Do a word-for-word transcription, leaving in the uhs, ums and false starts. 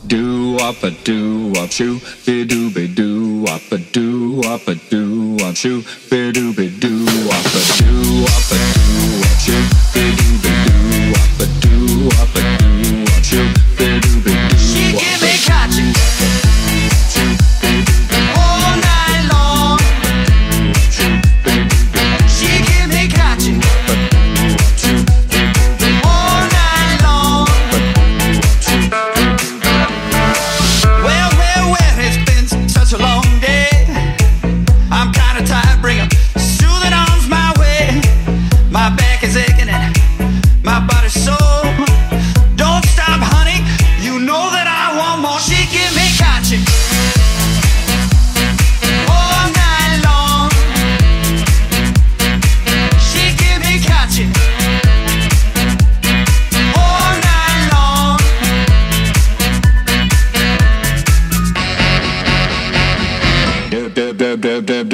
do wop a do wop shoo, be do be do wop a do wop a do wop shoo, be do be do wop a do wop a do wop shoo, be do be do wop a do wop a do wop shoo, be do be do. She give me catching all night long. She give me catching all night long. Well, well, well, it's been such a long day. I'm kinda tired, bring 'em soothing arms my way. My back is aching and my body's sore. Don't stop, honey, you know that I want more. She give me catching all night long. She give me catching all night long. Do do do do do